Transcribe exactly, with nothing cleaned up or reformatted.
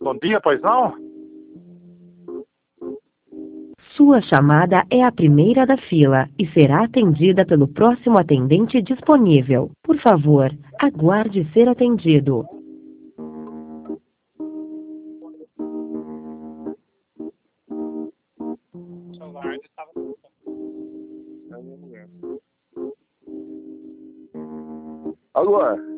Bom dia, pois não? Sua chamada é a primeira da fila e será atendida pelo próximo atendente disponível. Por favor, aguarde ser atendido. Alô?